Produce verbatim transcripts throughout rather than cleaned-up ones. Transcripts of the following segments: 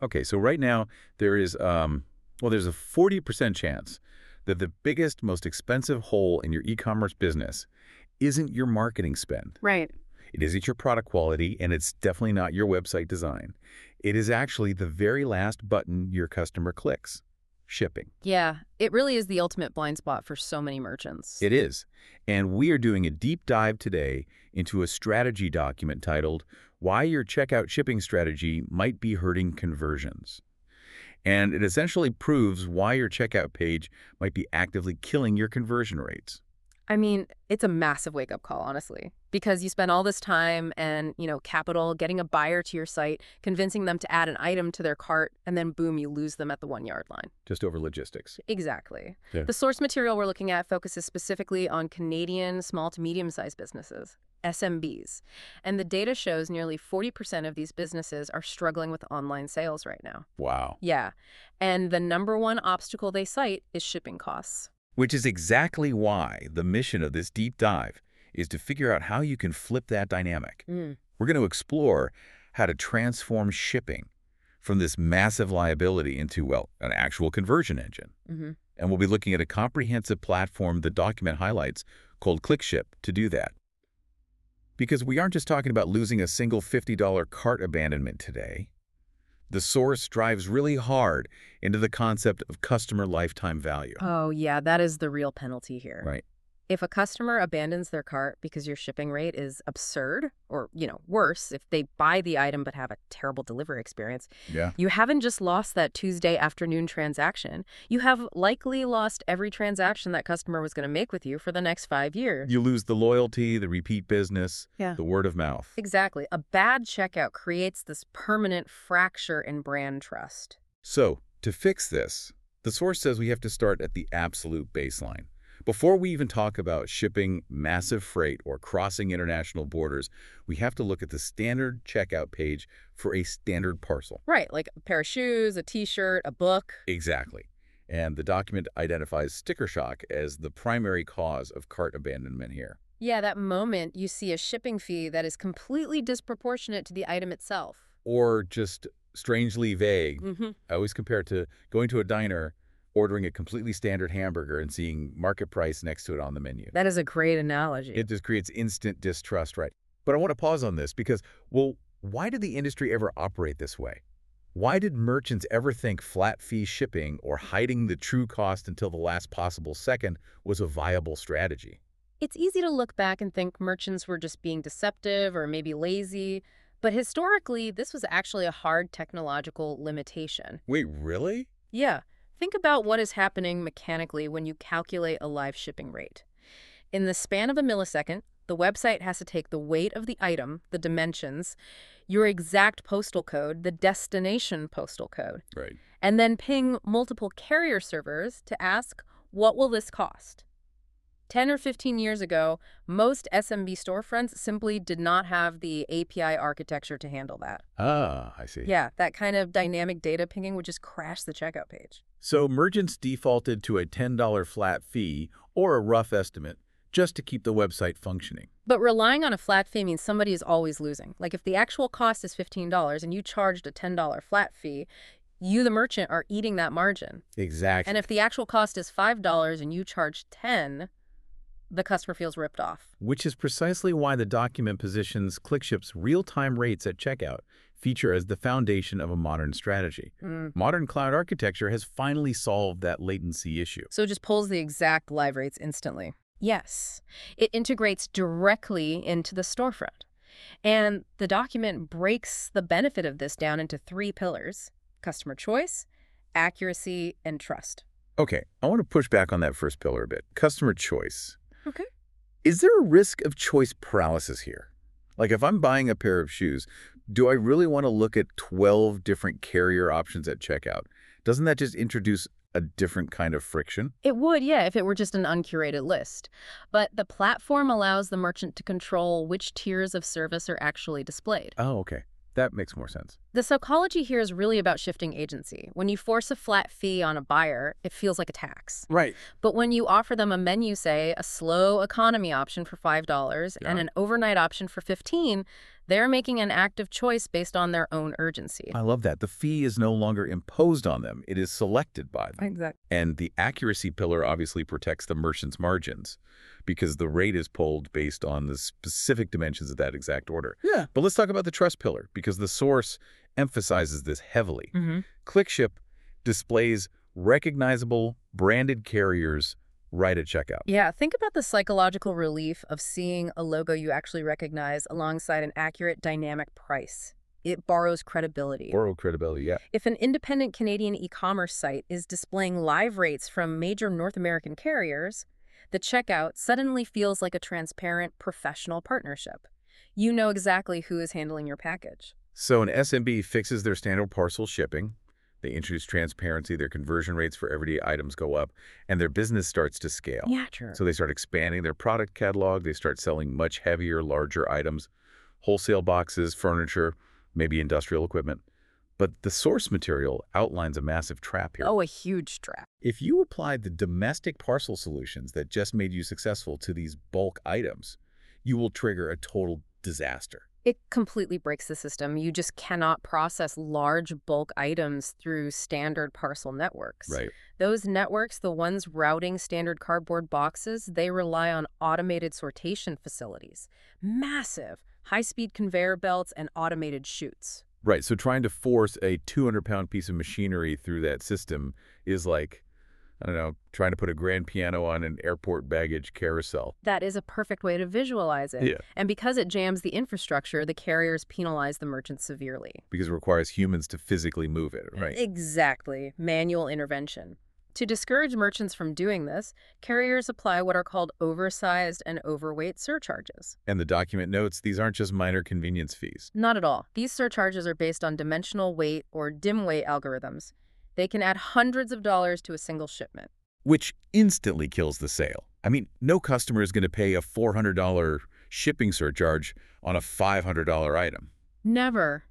Okay, so right now there is, um, well, there's a forty percent chance that the biggest, most expensive hole in your e-commerce business isn't your marketing spend. Right. It isn't your product quality, and it's definitely not your website design. It is actually the very last button your customer clicks, shipping. Yeah, it really is the ultimate blind spot for so many merchants. It is. And we are doing a deep dive today into a strategy document titled, Why Your Checkout Shipping Strategy Might Be Hurting Conversions. And it essentially proves why your checkout page might be actively killing your conversion rates. I mean, it's a massive wake-up call, honestly, because you spend all this time and, you know, capital getting a buyer to your site, convincing them to add an item to their cart, and then boom, you lose them at the one-yard line. Just over logistics. Exactly. Yeah. The source material we're looking at focuses specifically on Canadian small to medium-sized businesses, S M Bs. And the data shows nearly forty percent of these businesses are struggling with online sales right now. Wow. Yeah. And the number one obstacle they cite is shipping costs. Which is exactly why the mission of this deep dive is to figure out how you can flip that dynamic. Mm. We're going to explore how to transform shipping from this massive liability into, well, an actual conversion engine. Mm-hmm. And we'll be looking at a comprehensive platform the document highlights called ClickShip to do that. Because we aren't just talking about losing a single fifty dollar cart abandonment today. The source drives really hard into the concept of customer lifetime value. Oh, yeah, that is the real penalty here. Right. If a customer abandons their cart because your shipping rate is absurd, or, you know, worse, if they buy the item but have a terrible delivery experience, Yeah. you haven't just lost that Tuesday afternoon transaction. You have likely lost every transaction that customer was going to make with you for the next five years. You lose the loyalty, the repeat business, Yeah. the word of mouth. Exactly. A bad checkout creates this permanent fracture in brand trust. So, to fix this, the source says we have to start at the absolute baseline. Before we even talk about shipping massive freight or crossing international borders, we have to look at the standard checkout page for a standard parcel. Right, like a pair of shoes, a t-shirt, a book. Exactly. And the document identifies sticker shock as the primary cause of cart abandonment here. Yeah, that moment you see a shipping fee that is completely disproportionate to the item itself. Or just strangely vague. Mm-hmm. I always compare it to going to a diner, ordering a completely standard hamburger and seeing market price next to it on the menu. That is a great analogy. It just creates instant distrust, right? But I want to pause on this because, well, why did the industry ever operate this way? Why did merchants ever think flat fee shipping or hiding the true cost until the last possible second was a viable strategy? It's easy to look back and think merchants were just being deceptive or maybe lazy, but historically, this was actually a hard technological limitation. Wait, really? Yeah. Think about what is happening mechanically when you calculate a live shipping rate. In the span of a millisecond, the website has to take the weight of the item, the dimensions, your exact postal code, the destination postal code, Right. and then ping multiple carrier servers to ask, what will this cost? ten or fifteen years ago, most S M B storefronts simply did not have the A P I architecture to handle that. Ah, I see. Yeah, that kind of dynamic data pinging would just crash the checkout page. So merchants defaulted to a ten dollar flat fee or a rough estimate just to keep the website functioning. But relying on a flat fee means somebody is always losing. Like if the actual cost is fifteen dollars and you charged a ten dollar flat fee, you, the merchant, are eating that margin. Exactly. And if the actual cost is five dollars and you charge ten dollars, the customer feels ripped off. Which is precisely why the document positions ClickShip's real-time rates at checkout feature as the foundation of a modern strategy. Mm. Modern cloud architecture has finally solved that latency issue. So it just pulls the exact live rates instantly. Yes, it integrates directly into the storefront. And the document breaks the benefit of this down into three pillars: customer choice, accuracy, and trust. Okay, I want to push back on that first pillar a bit. Customer choice. Okay. Is there a risk of choice paralysis here? Like if I'm buying a pair of shoes, do I really want to look at twelve different carrier options at checkout? Doesn't that just introduce a different kind of friction? It would, yeah, if it were just an uncurated list. But the platform allows the merchant to control which tiers of service are actually displayed. Oh, okay. That makes more sense. The psychology here is really about shifting agency. When you force a flat fee on a buyer, it feels like a tax. Right. But when you offer them a menu, say, a slow economy option for five dollars Yeah. and an overnight option for fifteen dollars, They're making an active choice based on their own urgency. I love that. The fee is no longer imposed on them. It is selected by them. Exactly. And the accuracy pillar obviously protects the merchant's margins because the rate is pulled based on the specific dimensions of that exact order. Yeah. But let's talk about the trust pillar because the source emphasizes this heavily. Mm-hmm. ClickShip displays recognizable branded carriers right at checkout. Yeah, think about the psychological relief of seeing a logo you actually recognize alongside an accurate dynamic price. It borrows credibility. Borrow credibility, yeah. If an independent Canadian e-commerce site is displaying live rates from major North American carriers, the checkout suddenly feels like a transparent, professional partnership. You know exactly who is handling your package. So an S M B fixes their standard parcel shipping. They introduce transparency, their conversion rates for everyday items go up, and their business starts to scale. Yeah, sure. So they start expanding their product catalog. They start selling much heavier, larger items, wholesale boxes, furniture, maybe industrial equipment. But the source material outlines a massive trap here. Oh, a huge trap. If you applied the domestic parcel solutions that just made you successful to these bulk items, you will trigger a total disaster. It completely breaks the system. You just cannot process large bulk items through standard parcel networks. Right. Those networks, the ones routing standard cardboard boxes, they rely on automated sortation facilities. Massive, high-speed conveyor belts and automated chutes. Right. So trying to force a two hundred pound piece of machinery through that system is like, I don't know, trying to put a grand piano on an airport baggage carousel. That is a perfect way to visualize it. Yeah. And because it jams the infrastructure, the carriers penalize the merchants severely. Because it requires humans to physically move it, right? Exactly. Manual intervention. To discourage merchants from doing this, carriers apply what are called oversized and overweight surcharges. And the document notes these aren't just minor convenience fees. Not at all. These surcharges are based on dimensional weight or dim weight algorithms. They can add hundreds of dollars to a single shipment. Which instantly kills the sale. I mean, no customer is going to pay a four hundred dollar shipping surcharge on a five hundred dollar item. Never.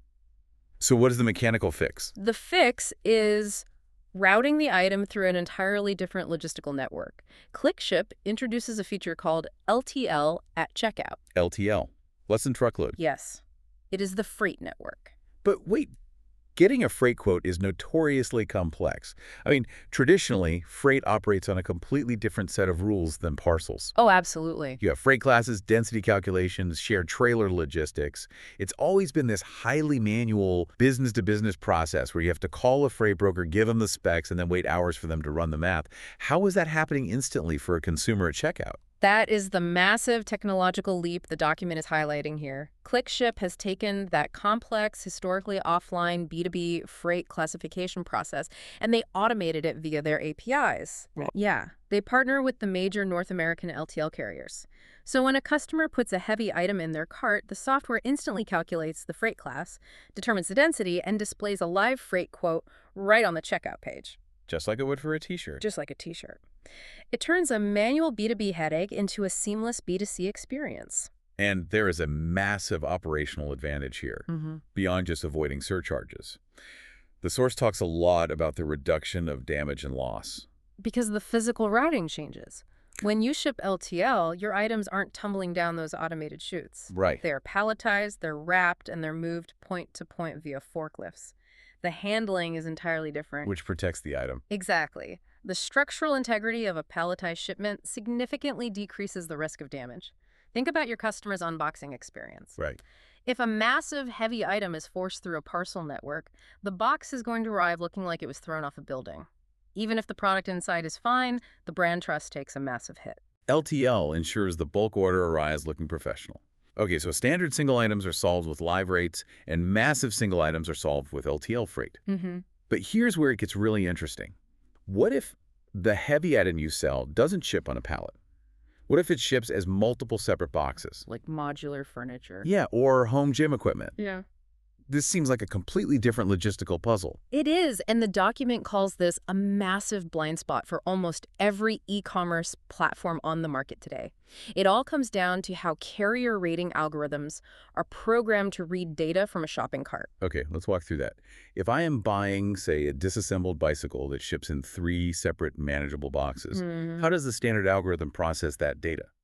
So what is the mechanical fix? The fix is routing the item through an entirely different logistical network. ClickShip introduces a feature called L T L at checkout. L T L, less than truckload. Yes. It is the freight network. But wait, getting a freight quote is notoriously complex. I mean, traditionally, freight operates on a completely different set of rules than parcels. Oh, absolutely. You have freight classes, density calculations, shared trailer logistics. It's always been this highly manual business-to-business process where you have to call a freight broker, give them the specs, and then wait hours for them to run the math. How is that happening instantly for a consumer at checkout? That is the massive technological leap the document is highlighting here. ClickShip has taken that complex, historically offline B two B freight classification process, and they automated it via their A P Is. Right. Yeah, they partner with the major North American L T L carriers. So when a customer puts a heavy item in their cart, the software instantly calculates the freight class, determines the density, and displays a live freight quote right on the checkout page. Just like it would for a t-shirt. Just like a t-shirt. It turns a manual B two B headache into a seamless B two C experience. And there is a massive operational advantage here, Mm-hmm. beyond just avoiding surcharges. The source talks a lot about the reduction of damage and loss. Because the physical routing changes. When you ship L T L, your items aren't tumbling down those automated chutes. Right. They are palletized, they're wrapped, and they're moved point to point via forklifts. The handling is entirely different. Which protects the item. Exactly. The structural integrity of a palletized shipment significantly decreases the risk of damage. Think about your customer's unboxing experience. Right. If a massive, heavy item is forced through a parcel network, the box is going to arrive looking like it was thrown off a building. Even if the product inside is fine, the brand trust takes a massive hit. L T L ensures the bulk order arrives looking professional. Okay, so standard single items are solved with live rates, and massive single items are solved with L T L freight. Mm-hmm. But here's where it gets really interesting. What if the heavy item you sell doesn't ship on a pallet? What if it ships as multiple separate boxes? Like modular furniture. Yeah, or home gym equipment. Yeah. This seems like a completely different logistical puzzle. It is, and the document calls this a massive blind spot for almost every e-commerce platform on the market today. It all comes down to how carrier rating algorithms are programmed to read data from a shopping cart. Okay, let's walk through that. If I am buying, say, a disassembled bicycle that ships in three separate manageable boxes, Mm-hmm. how does the standard algorithm process that data?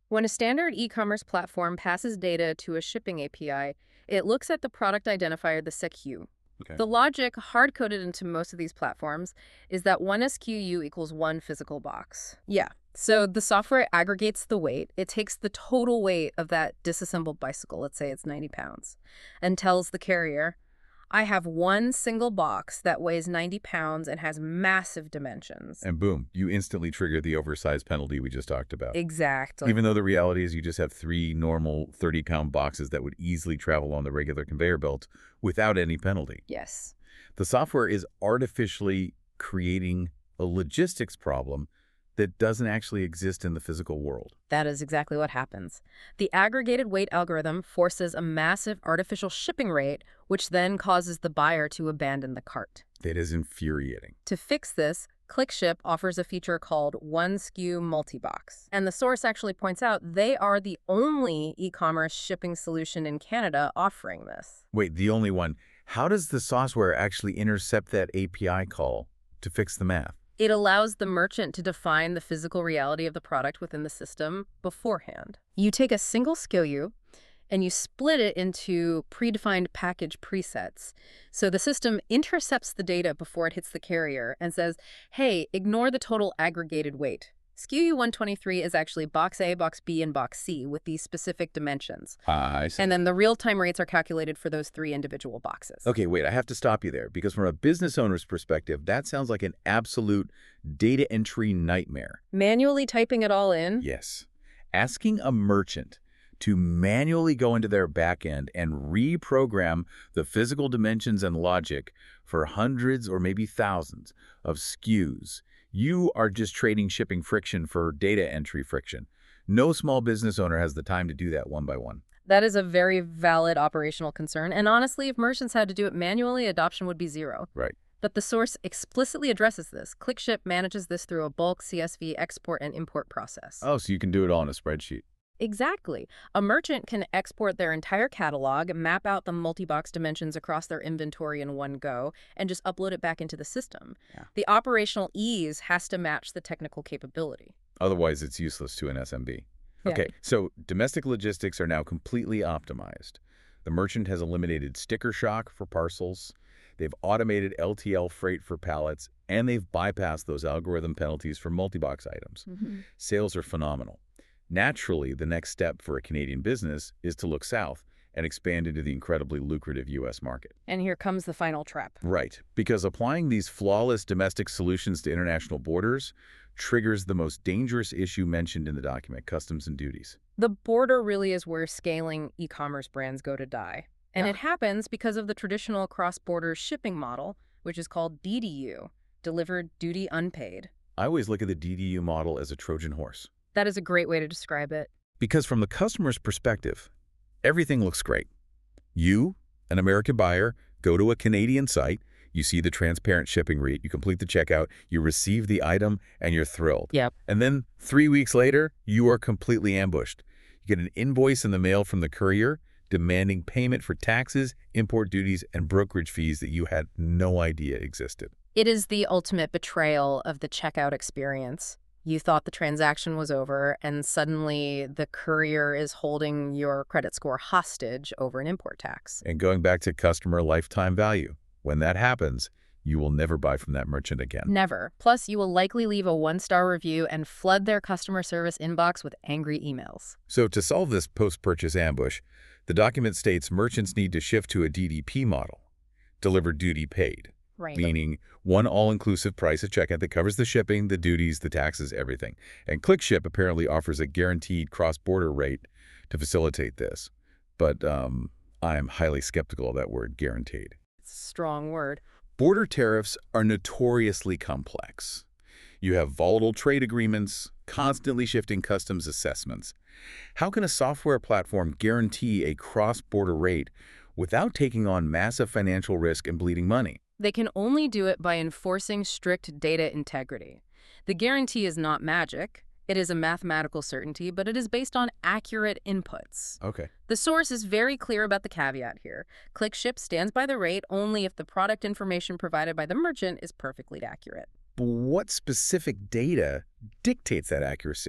When a standard e-commerce platform passes data to a shipping A P I, it looks at the product identifier, the S K U. Okay. The logic, hard-coded into most of these platforms, is that one S K U equals one physical box. Yeah. So the software aggregates the weight. It takes the total weight of that disassembled bicycle, let's say it's ninety pounds, and tells the carrier, I have one single box that weighs ninety pounds and has massive dimensions. And boom, you instantly trigger the oversized penalty we just talked about. Exactly. Even though the reality is you just have three normal thirty-pound boxes that would easily travel on the regular conveyor belt without any penalty. Yes. The software is artificially creating a logistics problem that doesn't actually exist in the physical world. That is exactly what happens. The aggregated weight algorithm forces a massive artificial shipping rate, which then causes the buyer to abandon the cart. That is infuriating. To fix this, ClickShip offers a feature called One S K U Multibox. And the source actually points out they are the only e-commerce shipping solution in Canada offering this. Wait, the only one. How does the software actually intercept that A P I call to fix the math? It allows the merchant to define the physical reality of the product within the system beforehand. You take a single S K U and you split it into predefined package presets. So the system intercepts the data before it hits the carrier and says, hey, ignore the total aggregated weight. S K U one twenty-three is actually box A, box B, and box C with these specific dimensions. Ah, I see. And then the real-time rates are calculated for those three individual boxes. Okay, wait, I have to stop you there because from a business owner's perspective, that sounds like an absolute data entry nightmare. Manually typing it all in? Yes. Asking a merchant to manually go into their backend and reprogram the physical dimensions and logic for hundreds or maybe thousands of S K Us. You are just trading shipping friction for data entry friction. No small business owner has the time to do that one by one. That is a very valid operational concern. And honestly, if merchants had to do it manually, adoption would be zero. Right. But the source explicitly addresses this. ClickShip manages this through a bulk C S V export and import process. Oh, so you can do it all in a spreadsheet. Exactly. A merchant can export their entire catalog, map out the multi-box dimensions across their inventory in one go, and just upload it back into the system. Yeah. The operational ease has to match the technical capability. Otherwise, it's useless to an S M B. Yeah. Okay, so domestic logistics are now completely optimized. The merchant has eliminated sticker shock for parcels, they've automated L T L freight for pallets, and they've bypassed those algorithm penalties for multi-box items. Mm-hmm. Sales are phenomenal. Naturally, the next step for a Canadian business is to look south and expand into the incredibly lucrative U S market. And here comes the final trap. Right, because applying these flawless domestic solutions to international borders triggers the most dangerous issue mentioned in the document, customs and duties. The border really is where scaling e-commerce brands go to die. And Yeah. it happens because of the traditional cross-border shipping model, which is called D D U, Delivered Duty Unpaid. I always look at the D D U model as a Trojan horse. That is a great way to describe it. Because from the customer's perspective, everything looks great. You, an American buyer, go to a Canadian site, you see the transparent shipping rate, you complete the checkout, you receive the item, and you're thrilled. Yep. And then three weeks later, you are completely ambushed. You get an invoice in the mail from the courier demanding payment for taxes, import duties, and brokerage fees that you had no idea existed. It is the ultimate betrayal of the checkout experience. You thought the transaction was over, and suddenly the courier is holding your credit score hostage over an import tax. And going back to customer lifetime value, when that happens, you will never buy from that merchant again. Never. Plus, you will likely leave a one-star review and flood their customer service inbox with angry emails. So to solve this post-purchase ambush, the document states merchants need to shift to a D D P model, delivered duty paid. Right. Meaning one all-inclusive price at checkout that covers the shipping, the duties, the taxes, everything. And ClickShip apparently offers a guaranteed cross-border rate to facilitate this. But um, I'm highly skeptical of that word, guaranteed. It's a strong word. Border tariffs are notoriously complex. You have volatile trade agreements, constantly shifting customs assessments. How can a software platform guarantee a cross-border rate without taking on massive financial risk and bleeding money? They can only do it by enforcing strict data integrity. The guarantee is not magic. It is a mathematical certainty, but it is based on accurate inputs. Okay. The source is very clear about the caveat here. ClickShip stands by the rate only if the product information provided by the merchant is perfectly accurate. But what specific data dictates that accuracy?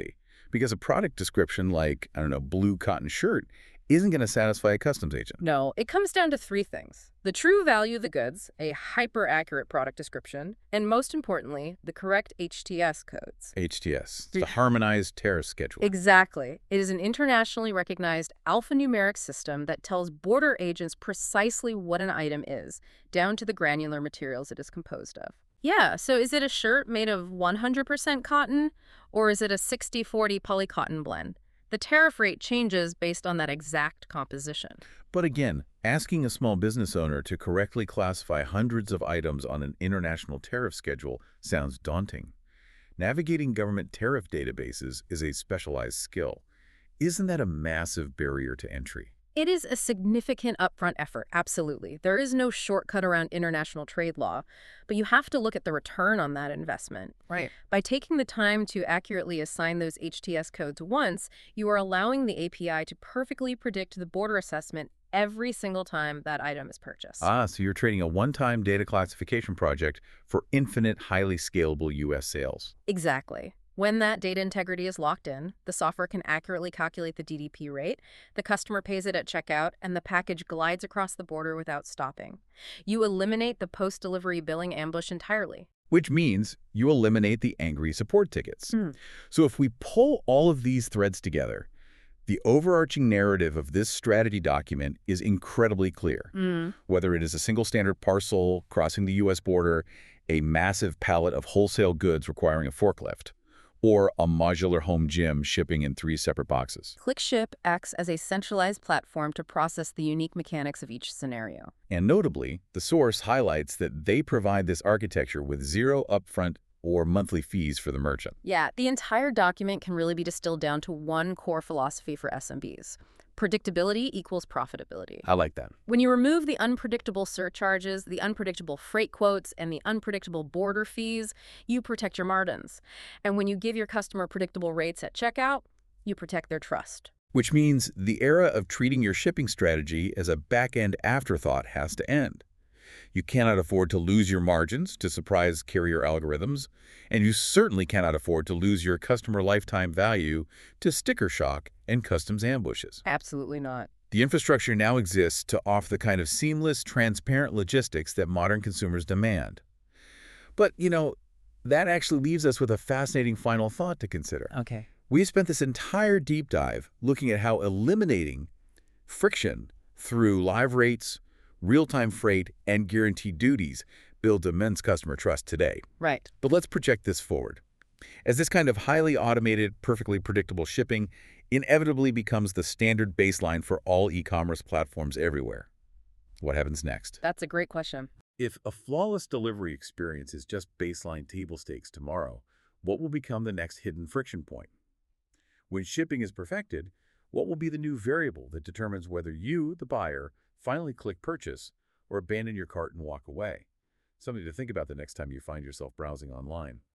Because a product description like, I don't know, blue cotton shirt isn't going to satisfy a customs agent. No, it comes down to three things. The true value of the goods, a hyper-accurate product description, and most importantly, the correct H T S codes. H T S, the Harmonized Tariff Schedule. Exactly. It is an internationally recognized alphanumeric system that tells border agents precisely what an item is, down to the granular materials it is composed of. Yeah, so is it a shirt made of one hundred percent cotton, or is it a sixty forty polycotton blend? The tariff rate changes based on that exact composition. But again, asking a small business owner to correctly classify hundreds of items on an international tariff schedule sounds daunting. Navigating government tariff databases is a specialized skill. Isn't that a massive barrier to entry? It is a significant upfront effort, absolutely. There is no shortcut around international trade law, but you have to look at the return on that investment. Right. By taking the time to accurately assign those H T S codes once, you are allowing the A P I to perfectly predict the border assessment every single time that item is purchased. Ah, so you're trading a one-time data classification project for infinite, highly scalable U S sales. Exactly. When that data integrity is locked in, the software can accurately calculate the D D P rate, the customer pays it at checkout, and the package glides across the border without stopping. You eliminate the post-delivery billing ambush entirely. Which means you eliminate the angry support tickets. Mm. So if we pull all of these threads together, the overarching narrative of this strategy document is incredibly clear. Mm. Whether it is a single standard parcel crossing the U S border, a massive pallet of wholesale goods requiring a forklift, or a modular home gym shipping in three separate boxes. ClickShip acts as a centralized platform to process the unique mechanics of each scenario. And notably, the source highlights that they provide this architecture with zero upfront or monthly fees for the merchant. Yeah, the entire document can really be distilled down to one core philosophy for S M Bs. Predictability equals profitability. I like that. When you remove the unpredictable surcharges, the unpredictable freight quotes, and the unpredictable border fees, you protect your margins. And when you give your customer predictable rates at checkout, you protect their trust. Which means the era of treating your shipping strategy as a back-end afterthought has to end. You cannot afford to lose your margins to surprise carrier algorithms, and you certainly cannot afford to lose your customer lifetime value to sticker shock and customs ambushes. Absolutely not. The infrastructure now exists to offer the kind of seamless, transparent logistics that modern consumers demand. But, you know, that actually leaves us with a fascinating final thought to consider. Okay. We spent this entire deep dive looking at how eliminating friction through live rates, real-time freight, and guaranteed duties builds immense customer trust today. Right. But let's project this forward. As this kind of highly automated, perfectly predictable shipping inevitably becomes the standard baseline for all e-commerce platforms everywhere, what happens next? That's a great question. If a flawless delivery experience is just baseline table stakes tomorrow, what will become the next hidden friction point? When shipping is perfected, what will be the new variable that determines whether you, the buyer, finally click purchase or abandon your cart and walk away? Something to think about the next time you find yourself browsing online.